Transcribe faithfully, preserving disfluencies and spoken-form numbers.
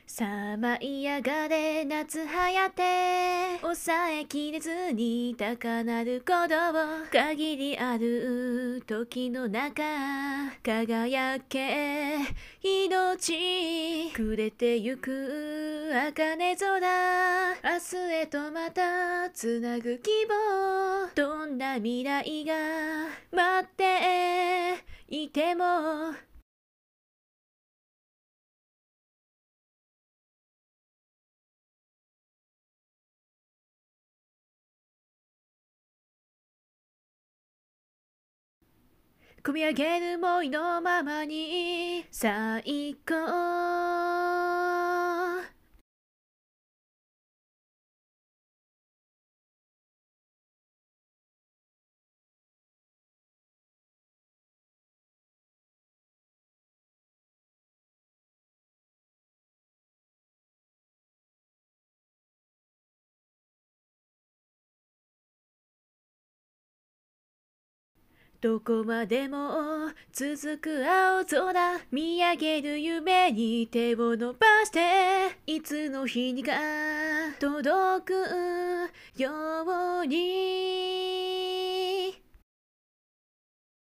さあ舞い上がれ夏はやって抑えきれずに高鳴る鼓動限りある時の中輝け命くれてゆく茜空明日へとまたつなぐ希望どんな未来が待っていても込み上げる想いのままに最高どこまでも続く青空見上げる夢に手を伸ばしていつの日にか届くように